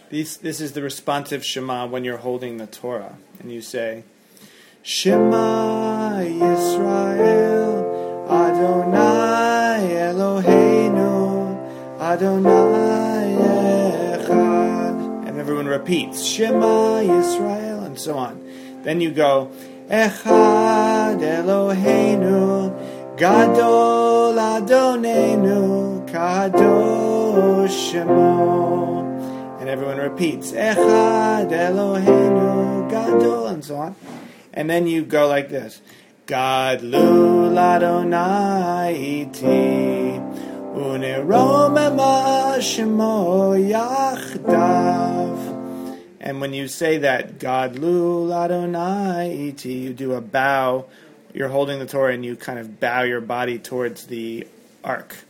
This is the responsive Shema when you're holding the Torah, and you say, Shema Yisrael, Adonai Eloheinu, Adonai Echad. And everyone repeats, Shema Yisrael, and so on. Then you go, Echad Eloheinu, Gadol Adonenu, Kadosh Shemo. And everyone repeats, Echad Eloheinu, Gadol, and so on. And then you go like this, Gadlu Adonai iti, Uneromema Shemo Yachdav. And when you say that, Gadlu Adonai iti, you do a bow. You're holding the Torah and you kind of bow your body towards the ark.